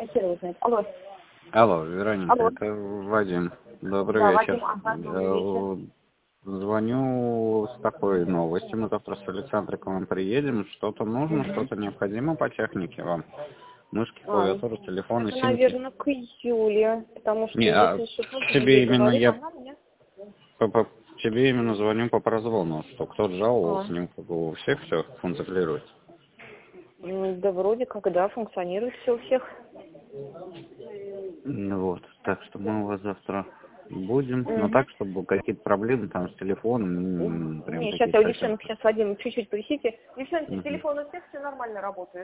Хотела узнать. Алло. Алло, Вероника, Алло. это Вадим. Добрый Да, вечер. Вадим, ага, добрый вечер. Звоню с такой новостью. Мы завтра с Александрой к вам приедем. Что-то нужно, что-то необходимо по технике вам? Мышки, клавиатуры, телефоны, Это, симки? наверное, к июле, потому что Не, если что-то тебе ей именно говорит, я она мне... тебе именно звоню по прозвону, что кто-то А, жаловался, у всех все функционирует. да вроде как, да, функционирует все у всех. Ну вот, так что мы у вас завтра будем, но Угу. так, чтобы какие-то проблемы там с телефоном, прям Не, сейчас такие я у совсем. девчонок, сейчас, Вадим, чуть-чуть повисите. Девчонки, Мгм. телефон у всех все нормально работает.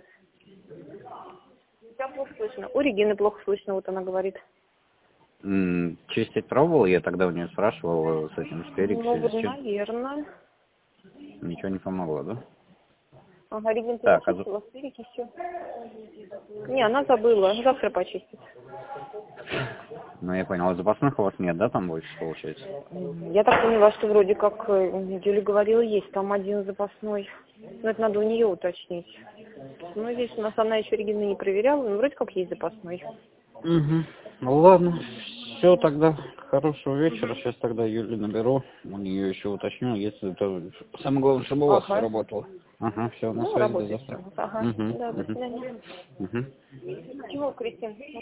Тебя плохо слышно. У Регины плохо слышно, вот она говорит. Чистить пробовал, я тогда у нее спрашивал с этим сперикс Ну, или вот, с чем. наверное. Ничего не помогло, да? Ага, Регина, ты Так, почистила сперики, все. Не, она забыла, завтра почистит. ну я понял, а запасных у вас нет, да, там больше получается? Я так поняла, что вроде как Юля говорила, есть там один запасной. Но это надо у нее уточнить. Ну, здесь у нас она еще Регина не проверяла, но вроде как есть запасной. Угу. Ну ладно, все тогда, хорошего вечера, сейчас тогда Юлю наберу, у нее еще уточню, если это самое главное, чтобы у вас все Ага. работало. Ага, все, на Ну, связи до работает все завтра. у нас. Ага. Угу, Да, до угу, свидания. угу. Чего, Кристин?